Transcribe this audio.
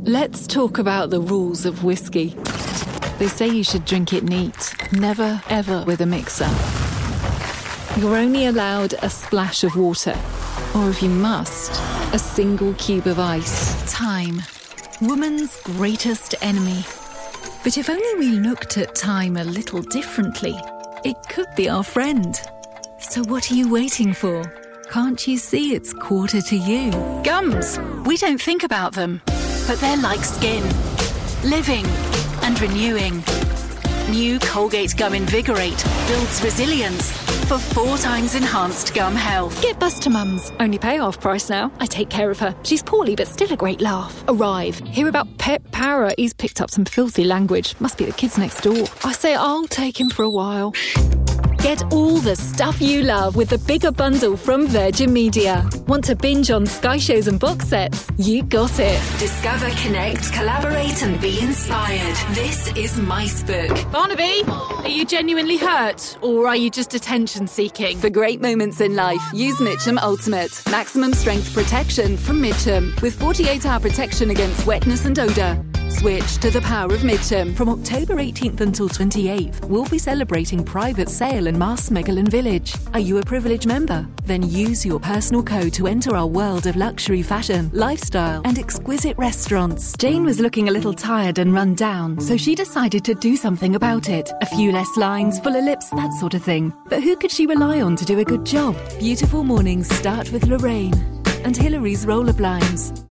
Let's talk about the rules of whiskey. They say you should drink it neat, never ever with a mixer. You're only allowed a splash of water, or if you must, a single cube of ice. Time, woman's greatest enemy. But if only we looked at time a little differently, it could be our friend. So what are you waiting for? Can't you see it's quarter to you? Gums! We don't think about them, but they're like skin. Living and renewing. New Colgate Gum Invigorate builds resilience for 4 times enhanced gum health. Get Bus to Mum's. Only pay half price now. I take care of her. She's poorly, but still a great laugh. Arrive. Hear about Pet Para. He's picked up some filthy language. Must be the kids next door. I say I'll take him for a while. Get all the stuff you love with the bigger bundle from Virgin Media. Want to binge on Sky shows and box sets? You got it. Discover, connect, collaborate and be inspired. This is Micebook. Barnaby, are you genuinely hurt or are you just attention seeking? For great moments in life, use Mitchum Ultimate. Maximum strength protection from Mitchum with 48-hour protection against wetness and odour. Switch to the power of Mitchum. From October 18th until 28th, we'll be celebrating private sale in Marsmegalon Village. Are you a privileged member? Then use your personal code to enter our world of luxury fashion, lifestyle and exquisite restaurants. Jane was looking a little tired and run down, so she decided to do something about it. A few less lines, fuller lips, that sort of thing. But who could she rely on to do a good job? Beautiful mornings start with Lorraine and Hillary's roller blinds.